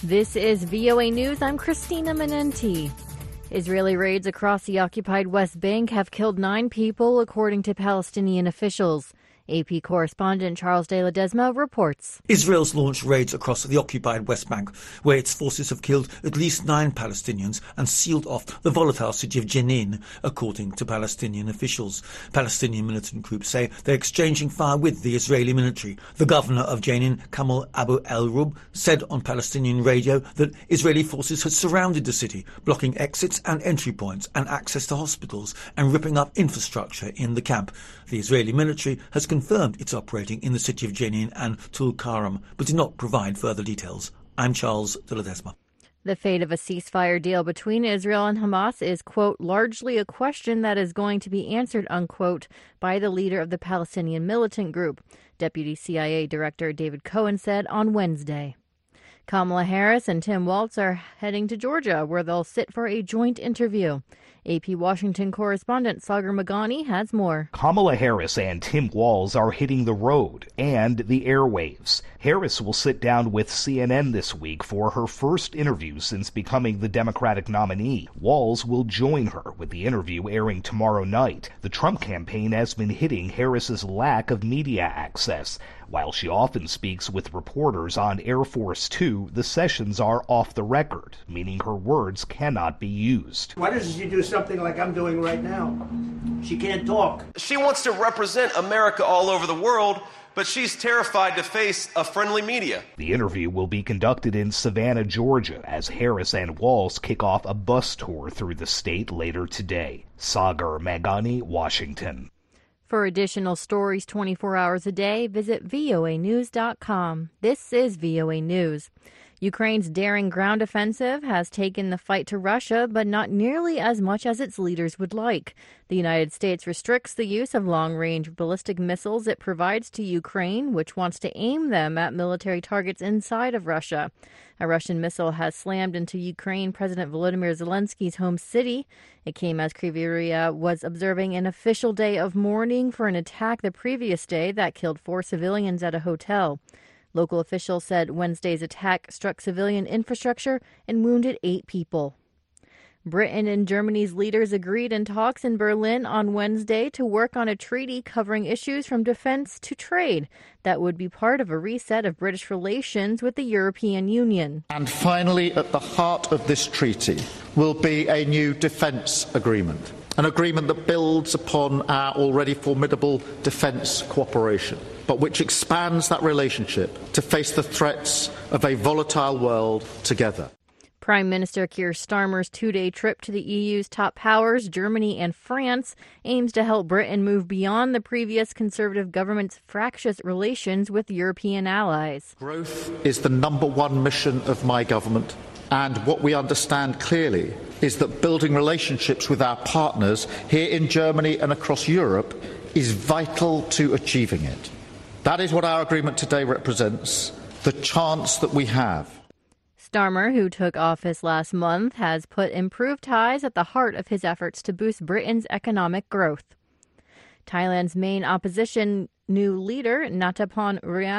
This is VOA News. I'm Christina Manenti. Israeli raids across the occupied West Bank have killed 9 people, according to Palestinian officials. AP correspondent Charles de Ledesma reports. Israel's launched raids across the occupied West Bank, where its forces have killed at least 9 Palestinians and sealed off the volatile city of Jenin, according to Palestinian officials. Palestinian militant groups say they're exchanging fire with the Israeli military. The governor of Jenin, Kamal Abu El-Rub, said on Palestinian radio that Israeli forces had surrounded the city, blocking exits and entry points and access to hospitals and ripping up infrastructure in the camp. The Israeli military has confirmed it's operating in the city of Jenin and Tulkarm, but did not provide further details. I'm Charles de Ledesma. The fate of a ceasefire deal between Israel and Hamas is, quote, largely a question that is going to be answered, unquote, by the leader of the Palestinian militant group, Deputy CIA Director David Cohen said on Wednesday. Kamala Harris and Tim Walz are heading to Georgia, where they'll sit for a joint interview. AP Washington correspondent Sagar Magani has more. Kamala Harris and Tim Walz are hitting the road and the airwaves. Harris will sit down with CNN this week for her first interview since becoming the Democratic nominee. Walz will join her, with the interview airing tomorrow night. The Trump campaign has been hitting Harris's lack of media access. While she often speaks with reporters on Air Force Two, the sessions are off the record, meaning her words cannot be used. Why doesn't she do something like I'm doing right now? She can't talk. She wants to represent America all over the world, but she's terrified to face a friendly media. The interview will be conducted in Savannah, Georgia, as Harris and Walz kick off a bus tour through the state later today. Sagar Magani, Washington. For additional stories 24 hours a day, visit voanews.com. This is VOA News. Ukraine's daring ground offensive has taken the fight to Russia, but not nearly as much as its leaders would like. The United States restricts the use of long-range ballistic missiles it provides to Ukraine, which wants to aim them at military targets inside of Russia. A Russian missile has slammed into Ukraine President Volodymyr Zelensky's home city. It came as Kryvyi was observing an official day of mourning for an attack the previous day that killed 4 civilians at a hotel. Local officials said Wednesday's attack struck civilian infrastructure and wounded 8 people. Britain and Germany's leaders agreed in talks in Berlin on Wednesday to work on a treaty covering issues from defense to trade that would be part of a reset of British relations with the European Union. And finally, at the heart of this treaty will be a new defense agreement, an agreement that builds upon our already formidable defense cooperation, but which expands that relationship to face the threats of a volatile world together. Prime Minister Keir Starmer's 2-day trip to the EU's top powers, Germany and France, aims to help Britain move beyond the previous Conservative government's fractious relations with European allies. Growth is the number one mission of my government, and what we understand clearly is that building relationships with our partners here in Germany and across Europe is vital to achieving it. That is what our agreement today represents, the chance that we have. Starmer, who took office last month, has put improved ties at the heart of his efforts to boost Britain's economic growth. Thailand's main opposition new leader, Natapon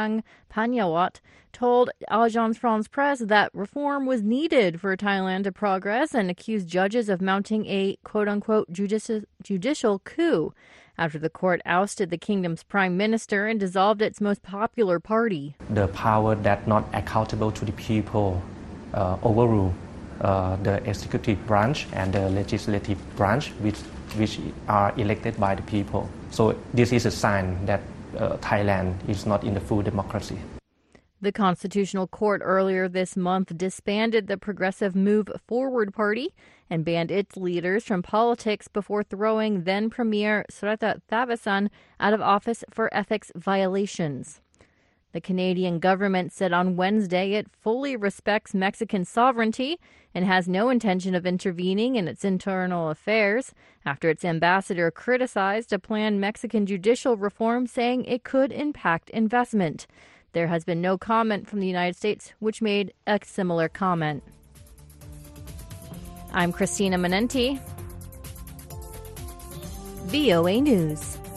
Panyawat, told Agence France-Presse that reform was needed for Thailand to progress and accused judges of mounting a quote-unquote judicial coup after the court ousted the kingdom's prime minister and dissolved its most popular party. The power that not accountable to the people overrule the executive branch and the legislative branch, which are elected by the people. So this is a sign that Thailand is not in the full democracy. The Constitutional Court earlier this month disbanded the Progressive Move Forward Party and banned its leaders from politics before throwing then-Premier Srettha Thavisin out of office for ethics violations. The Canadian government said on Wednesday it fully respects Mexican sovereignty and has no intention of intervening in its internal affairs after its ambassador criticized a planned Mexican judicial reform, saying it could impact investment. There has been no comment from the United States, which made a similar comment. I'm Christina Manenti, VOA News.